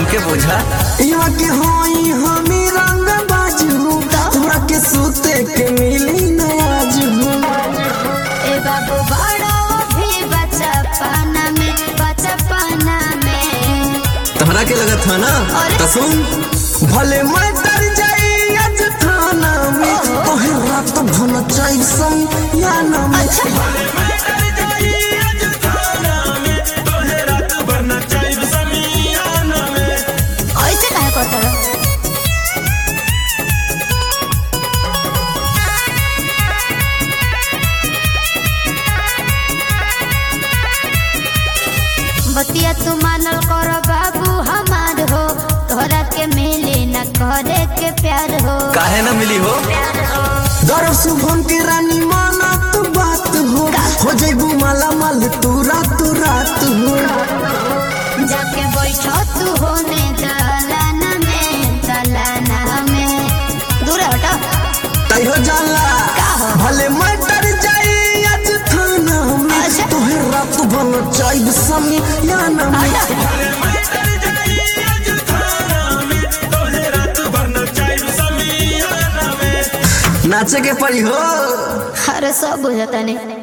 हमके बुझा इवा के होई हमी रंग बाजू तोरा के सूते के मिली न आजू ए बाबू बड़ा भी बचपना में तोहरा के लगत था ना तो सुन भले मैं डर जाई आज थाना में तोहे रात भन चाई सम या ना में बतिया तू मानल कर बाबू हमार हो तोहरा के मिले न करे के प्यार हो काहे न मिली हो दर शुभम के रानी माना तू बात हो जइबू माला माल तू रात हो जाके बैठो तू होने दलाना में दूर हटो तई हो जाला भले मैं डर जाई आज थाना में तोहे रात भन चाई समी या ना में नाचे के पड़ी हो अरे सब बुझता नहीं।